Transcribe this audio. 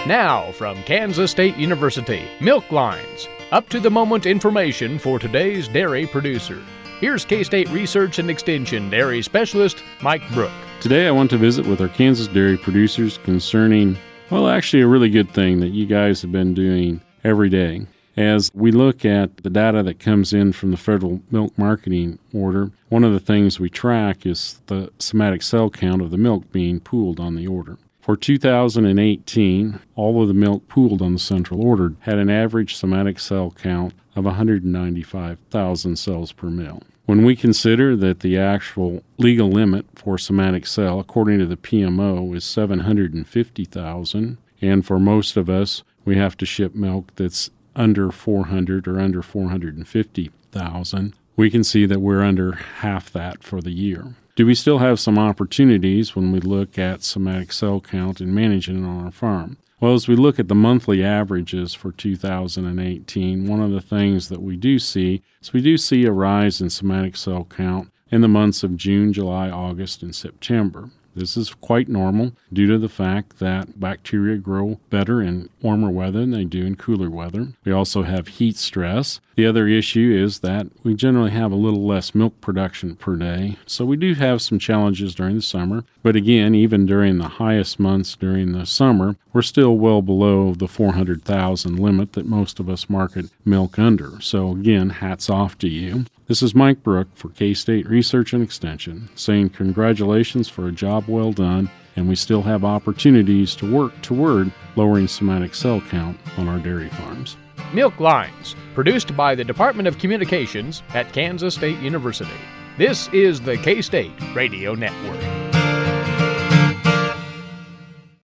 Now, from Kansas State University, Milk Lines, up-to-the-moment information for today's dairy producer. Here's K-State Research and Extension Dairy Specialist Mike Brook. Today I want to visit with our Kansas dairy producers concerning, actually a really good thing that you guys have been doing every day. As we look at the data that comes in from the Federal Milk Marketing Order, one of the things we track is the somatic cell count of the milk being pooled on the order. For 2018, all of the milk pooled on the central order had an average somatic cell count of 195,000 cells per mil. When we consider that the actual legal limit for somatic cell, according to the PMO, is 750,000, and for most of us, we have to ship milk that's under 400 or under 450,000, we can see that we're under half that for the year. Do we still have some opportunities when we look at somatic cell count and managing it on our farm? Well, as we look at the monthly averages for 2018, one of the things that we do see is we do see a rise in somatic cell count in the months of June, July, August, and September. This is quite normal due to the fact that bacteria grow better in warmer weather than they do in cooler weather. We also have heat stress. The other issue is that we generally have a little less milk production per day, so we do have some challenges during the summer. But again, even during the highest months during the summer, we're still well below the 400,000 limit that most of us market milk under. So again, hats off to you. This is Mike Brook for K-State Research and Extension, saying congratulations for a job well done, and we still have opportunities to work toward lowering somatic cell count on our dairy farms. Milk Lines, produced by the Department of Communications at Kansas State University. This is the K-State Radio Network.